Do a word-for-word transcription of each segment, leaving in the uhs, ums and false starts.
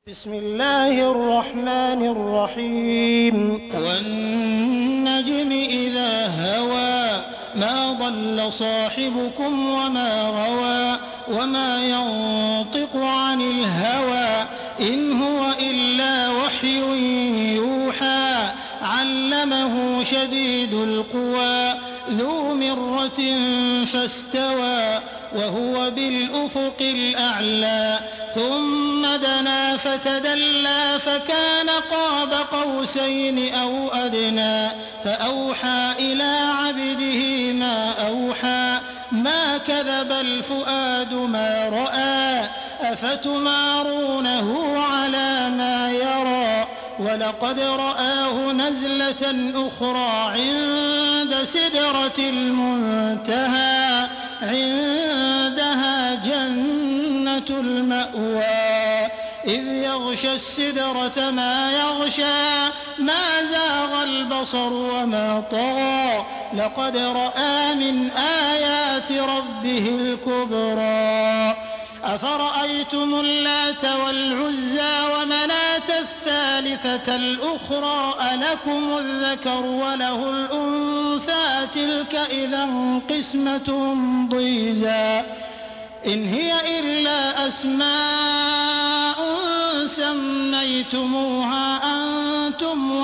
بسم الله الرحمن الرحيم والنجم إذا هوى ما ضل صاحبكم وما غوى وما ينطق عن الهوى إن هو إلا وحي يوحى علمه شديد القوى ذو مرة فاستوى وهو بالأفق الأعلى ثم دنا فتدلى فكان قاب قوسين أو أدنى فأوحى إلى عبده ما أوحى ما كذب الفؤاد ما رأى أفتمارونه على ما يرى ولقد رآه نزلة أخرى عند سدرة المنتهى عندها جنة المأوى إذ يغشى السدرة ما يغشى ما زاغ البصر وما طغى لقد رأى من آيات ربه الكبرى أفرأيتم اللات والعزى ومناة الثالثة الأخرى ألكم الذكر وله الأنثى تلك إذا قسمة ضيزى إن هي إلا أسماء سميتموها أنتم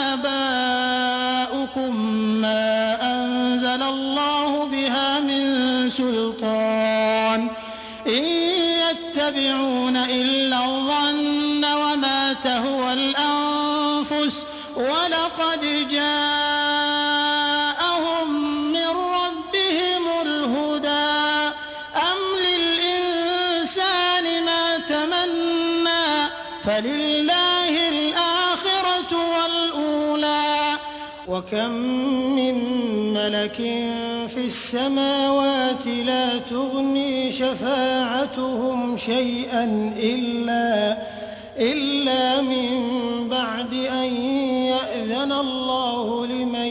وآباؤكم ما أنزل الله بها من سلطان إن يتبعون إلا الظن وما تهوى الأنفس ولقد جاءهم من ربهم الهدى أم للإنسان ما تمنى فلله الآخرة والأولى وكم من ملك في السماوات لا تغني شفاعتهم شيئا إلا إلا من بعد أن يأذن الله لمن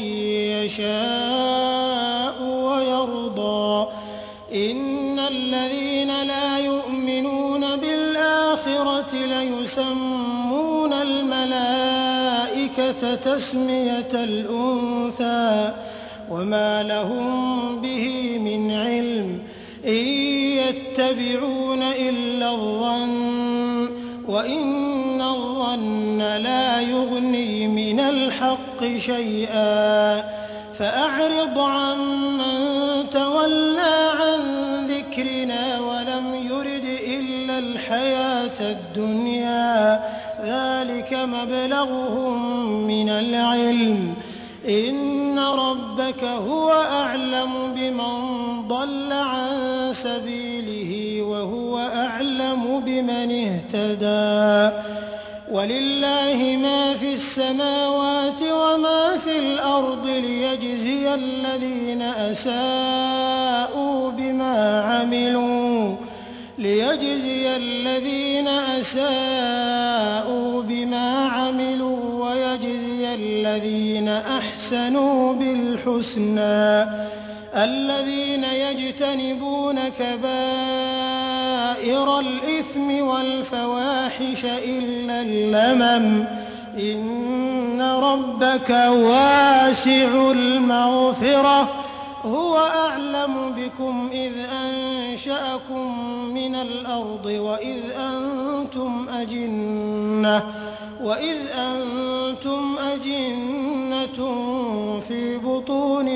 يشاء ويرضى إن الذين لا يؤمنون بالآخرة ليسمون الملائكة تسمية الأنثى وما لهم به من علم إن يتبعون إلا الظن وإن الظن لا يغني من الحق شيئا فأعرض عمن تولى عن ذكرنا ولم يرد إلا الحياة الدنيا ذلك مبلغهم من العلم إن ربك هو أعلم بمن ضل عن سبيله وهو أعلم بمن اهتدى ولله ما في السماوات وما في الأرض ليجزي الذين أساءوا بما عملوا ليجزي الذين أساءوا بما عملوا ويجزي الذين أحسنوا بالحسنى الذين يجتنبون كبائر الإثم والفواحش إلا اللمم إن ربك واسع المغفرة هو أعلم بكم إذ أنشأكم من الأرض وإذ أنتم أجنة وإذ أنتم أجنة في بطون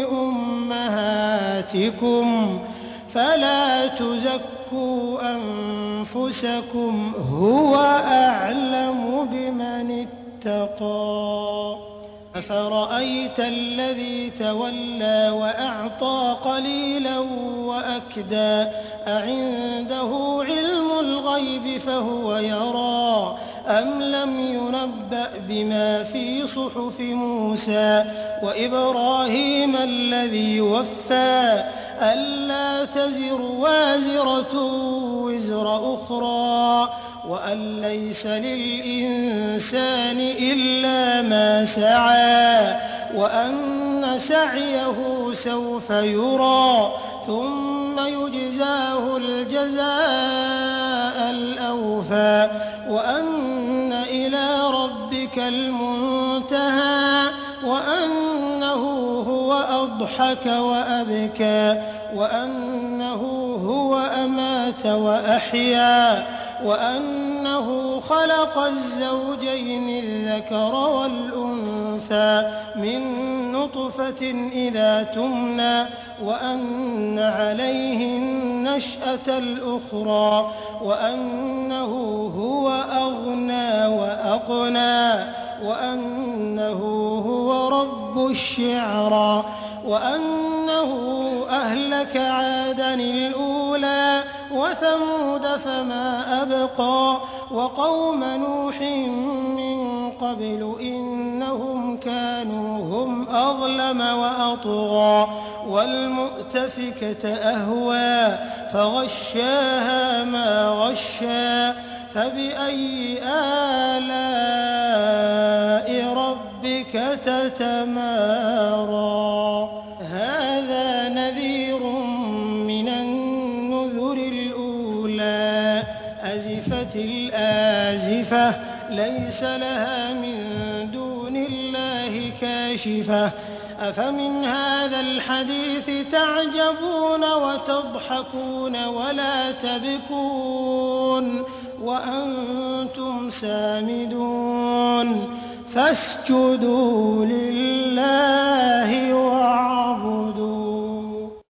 أمهاتكم فلا تزكوا أنفسكم هو أعلم بمن اتقى أفرأيت الذي تولى وأعطى قليلا وأكدى أعنده علم الغيب فهو يرى أم لم ينبأ بما في صحف موسى وإبراهيم الذي وفى ألا تزر وازرة وزر أخرى وأن ليس للإنسان إلا ما سعى وأن سعيه سوف يرى ثم يجزاه الجزاء الأوفى وأن ربك المنتهى وأنه هو أضحك وأبكى وأنه هو أمات وأحيا وأنه خلق الزوجين الذكر والأنثى من نطفة إذا تمنى وأن عليه النشأة الأخرى وأنه هو أغنى وأقنى وأنه هو رب الشعرى وأنه أهلك عادا الأولى وثمود فما أبقى وقوم نوح من قبل إنهم كانوا هم أظلم وأطغى والمؤتفكة أهوى فغشاها ما غشى فبأي آلاء ربك تتمارى هذا نذير من النذر الأولى أزفت الآزفة ليس لها من دون الله كاشفة أفمن هذا الحديث تعجبون وتضحكون ولا تبكون وأنتم سامدون فاسجدوا لله